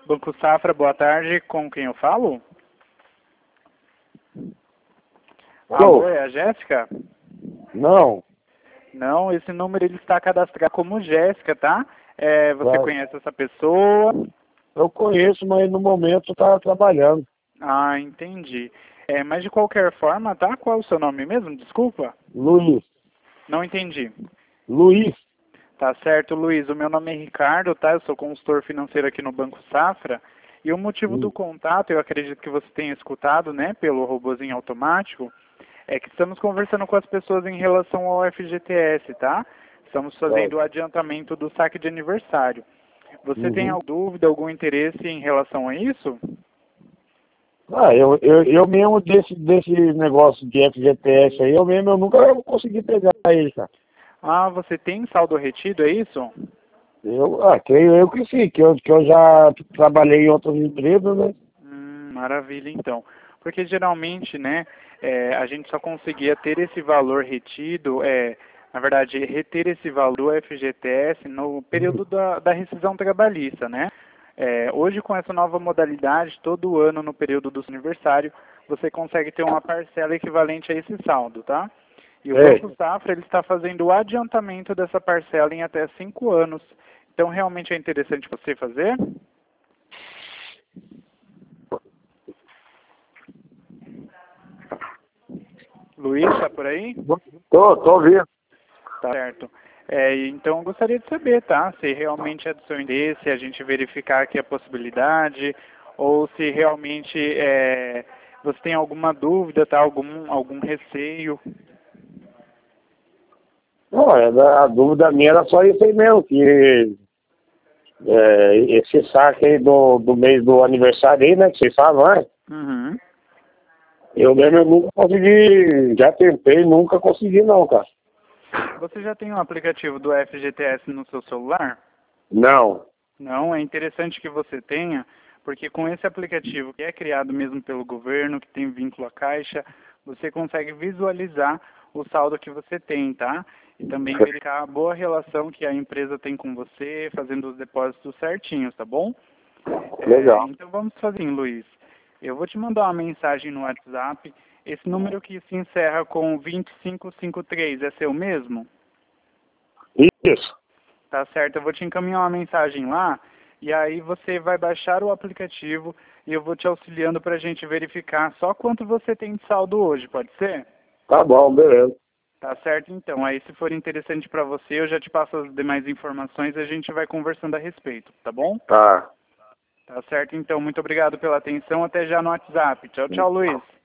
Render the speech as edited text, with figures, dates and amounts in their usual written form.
Banco Safra, boa tarde. Com quem eu falo? Alô? Alô, é a Jéssica? Não. Não, esse número ele está cadastrado como Jéssica, tá? Você Tá. conhece essa pessoa? Eu conheço, mas no momento tá trabalhando. Ah, entendi. Mas de qualquer forma, tá? Qual é o seu nome mesmo? Desculpa. Luiz. Não entendi. Luiz. Tá certo, Luiz. O meu nome é Ricardo, tá? Eu sou consultor financeiro aqui no Banco Safra. E o motivo do contato, eu acredito que você tenha escutado, né, pelo robozinho automático, é que estamos conversando com as pessoas em relação ao FGTS, tá? Estamos fazendo o adiantamento do saque de aniversário. Você tem alguma dúvida, algum interesse em relação a isso? Ah, eu mesmo desse negócio de FGTS aí, eu nunca consegui pegar ele, cara. Ah, você tem saldo retido, é isso? Creio eu que sim, que eu já trabalhei em outras empresas, né? Maravilha, então. Porque geralmente, né, a gente só conseguia ter esse valor retido, na verdade, reter esse valor do FGTS no período da rescisão trabalhista, né? Hoje, com essa nova modalidade, todo ano no período do seu aniversário, você consegue ter uma parcela equivalente a esse saldo, tá? E o Banco Safra ele está fazendo o adiantamento dessa parcela em até 5 anos. Então, realmente é interessante você fazer? Luiz, está por aí? Tô ouvindo. Tá certo. Então, eu gostaria de saber, tá? Se realmente é do seu interesse, a gente verificar aqui a possibilidade, ou se realmente você tem alguma dúvida, tá? Algum receio. Não, a dúvida minha era só isso aí mesmo, que esse saque aí do mês do aniversário aí, né, que vocês falam, né? Uhum. Eu mesmo nunca consegui, já tentei, nunca consegui não, cara. Você já tem um aplicativo do FGTS no seu celular? Não. Não, é interessante que você tenha, porque com esse aplicativo que é criado mesmo pelo governo, que tem vínculo à Caixa, você consegue visualizar o saldo que você tem, tá? E também verificar a boa relação que a empresa tem com você, fazendo os depósitos certinhos, tá bom? Legal. Então vamos fazer assim, Luiz. Eu vou te mandar uma mensagem no WhatsApp. Esse número que se encerra com 2553 é seu mesmo? Isso. Tá certo, eu vou te encaminhar uma mensagem lá e aí você vai baixar o aplicativo e eu vou te auxiliando para a gente verificar só quanto você tem de saldo hoje, pode ser? Tá bom, beleza. Tá certo, então. Aí se for interessante para você, eu já te passo as demais informações e a gente vai conversando a respeito, tá bom? Tá. Tá certo, então. Muito obrigado pela atenção. Até já no WhatsApp. Tchau, tchau, Luiz.